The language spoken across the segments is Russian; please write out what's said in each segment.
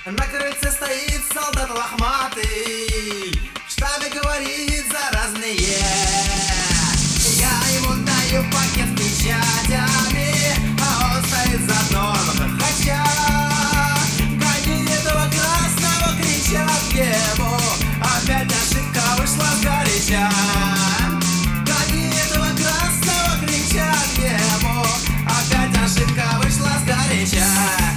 На крыльце стоит солдат лохматый, в штабе говорит заразные. Я ему даю пакет с печатями, а он стоит задорно хохоча. Гони этого красного, кричат ему, опять ошибка вышла сгоряча. Гони этого красного, кричат ему, опять ошибка вышла сгоряча.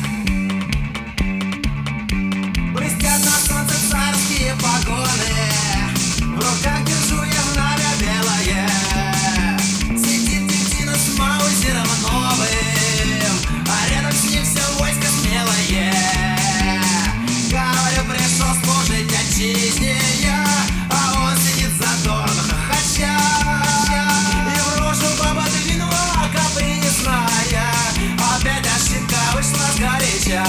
Блестят на солнце царские погоны, в руках держу я знамя белое. Сидит детина с маузером новым, а рядом с ним все войско смелое. Говорю, пришел служить отчизне я, а он сидит задорно хохоча. И в рожу баба двинула капризная, опять ошибка вышла сгоряча.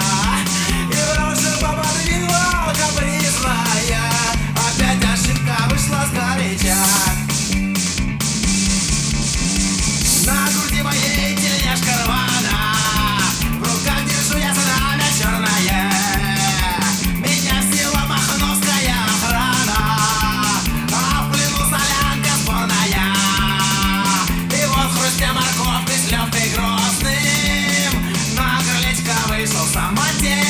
На груди моей тельняшка рвана, в руках держу я знамя черное. Меня всела махновская охрана, а в плену солянка сборная. И вот хрустя морковкой с Левкой Грозным, на крылечко вышел сам Матей.